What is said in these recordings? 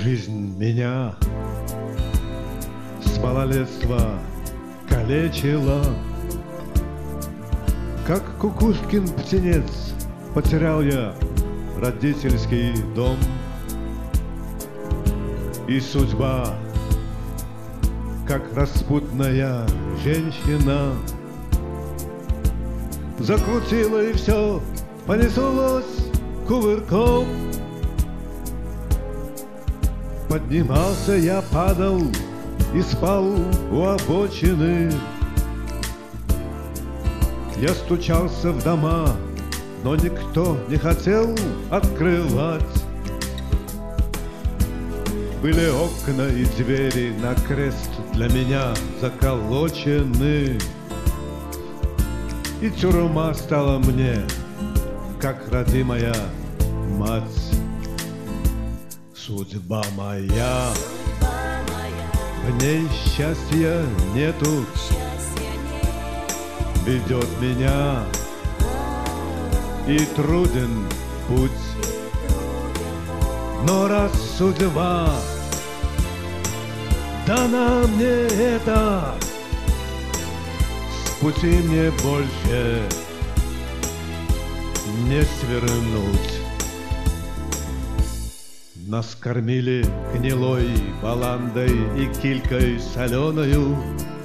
Жизнь меня с малолетства калечила, как кукушкин птенец потерял я родительский дом. И судьба, как распутная женщина, закрутила, и все понеслось кувырком. Поднимался я, падал и спал у обочины. Я стучался в дома, но никто не хотел открывать. Были окна и двери на крест для меня заколочены, и тюрьма стала мне, как родимая мать. Судьба моя, в ней счастья нету, ведет меня, и труден путь. Но раз судьба дана мне это, с пути мне больше не свернуть. Нас кормили гнилой баландой и килькой соленою.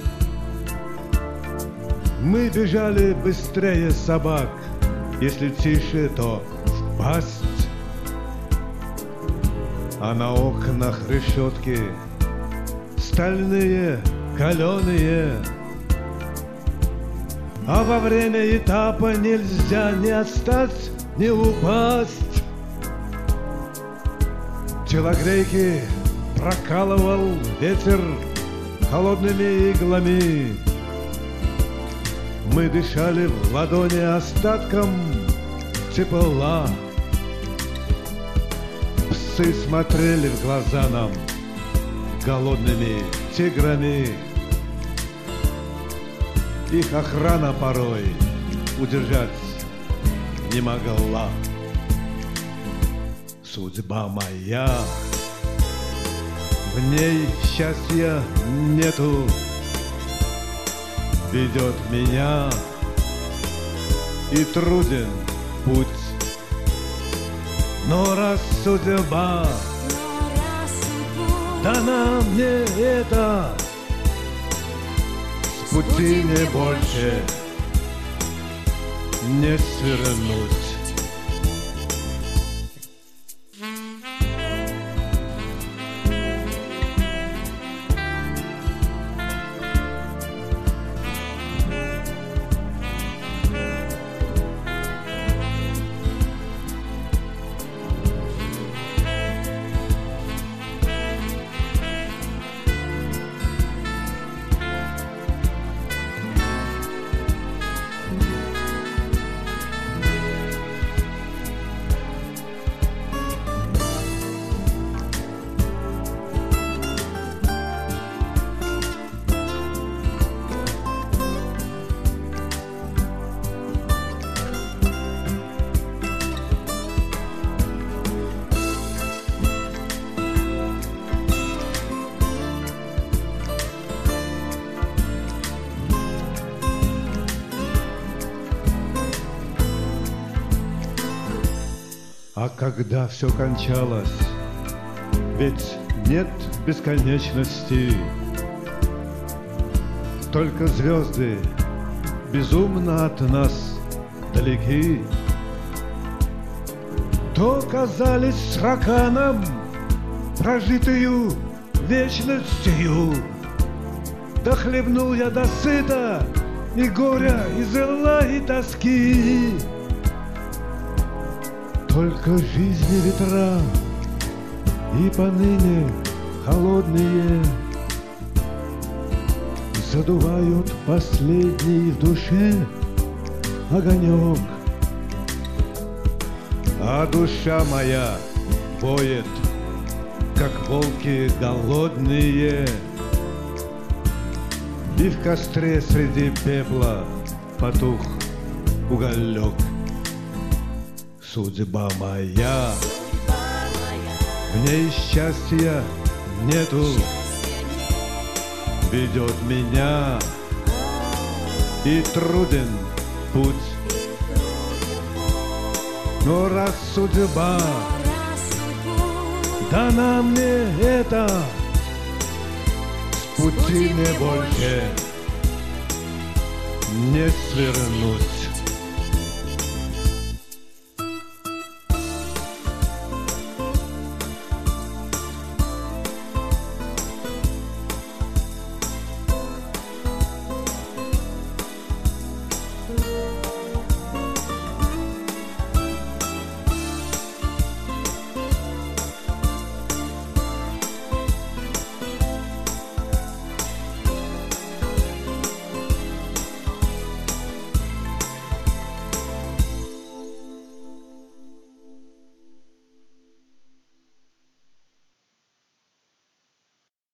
Мы бежали быстрее собак, если тише, то в пасть. А на окнах решетки стальные, каленые. А во время этапа нельзя ни отстать, ни упасть. Телогрейки прокалывал ветер холодными иглами. Мы дышали в ладони остатком тепла. Псы смотрели в глаза нам голодными тиграми. Их охрана порой удержать не могла. Судьба моя, в ней счастья нету, ведет меня, и труден путь. Но раз судьба дана мне это, с пути мне больше не свернуть. А когда все кончалось, ведь нет бесконечности, только звезды безумно от нас далеки, то казались срока нам прожитую вечностью. Да хлебнул я досыта и горя, и зла, и тоски. Только жизни ветра и поныне холодные задувают последний в душе огонек. А душа моя воет, как волки голодные, и в костре среди пепла потух уголек. Судьба моя, В ней счастья нету, ведет меня, и труден путь. Но раз судьба дана мне это, с пути мне больше не свернуть.